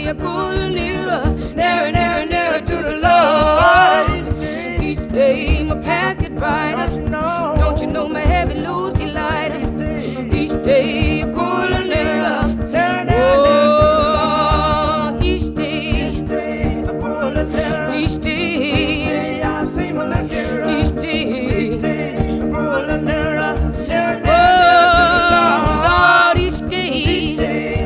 day I pull nearer, nearer, nearer, nearer to the Lord. Each day my path gets brighter. Don't you know my heavy load get lighter? Each day I pull nearer.